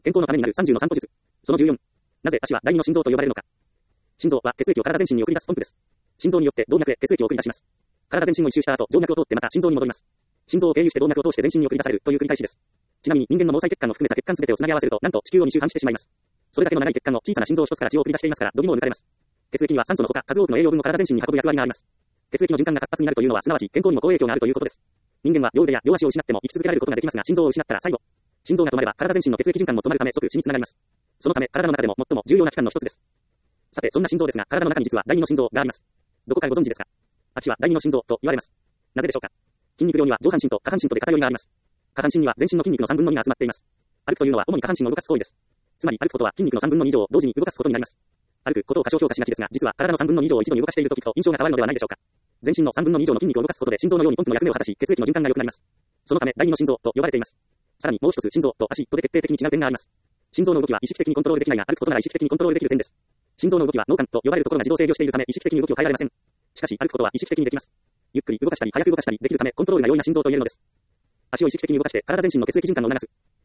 健康のためになる30の散歩術。その14。なぜ足は第二の心臓と呼ばれるのか。心臓は血液を体全身に送り出すポンプです。心臓によって動脈へ血液を送り出します。体全身を一周した後、静脈を通ってまた心臓に戻ります。心臓を経由して動脈を通して全身に送り出されるという繰り返しです。ちなみに人間の毛細血管の含めた血管すべてをつなぎ合わせると、なんと地球を2周半してしまいます。それだけの長い血管の小さな心臓一つから血を送り出していますから、度肝を抜かれます。血液には酸素のほか数多くの栄養分を体全身に運ぶ役割があります。血液の循環が活発になるというのはすなわち健康にも好影響があるということです。人間は両腕や両足を失っても生き続けられることができますが、心臓を失ったら最後。心臓が止まれば体全身の血液循環も止まるため即死につながります。そのため体の中でも最も重要な器官の一つです。さてそんな心臓ですが、体の中に実は第二の心臓があります。どこかご存知ですか。足は第二の心臓と言われます。なぜでしょうか。筋肉量には上半身と下半身とで偏りがあります。下半身には全身の筋肉の3分の2が集まっています。歩くというのは主に下半身を動かす行為です。つまり歩くことは筋肉の3分の2以上を同時に動かすことになります。歩くことを過小評価しがちですが、実は体の3分の2以上を一度に動かしていると聞くと印象が変わるのではないでしょうか。全身の3分の2以上の筋肉を動かすことで心臓のようにポンプの役目を果たし、血液の循環が良くなります。そのため第二の心臓と呼ばれています。さらにもう一つ心臓と足とで決定的に違う点があります。心臓の動きは意識的にコントロールできないが、歩くことなら意識的にコントロールできる点です。心臓の動きは脳幹と呼ばれるところが自動制御しているため意識的に動きを変えられません。しかし歩くことは意識的にできます。ゆっくり動かしたり早く動かしたりできるためコントロールが容易な心臓と言えるのです。足を意識的に動かして体全身の血液循環を促す。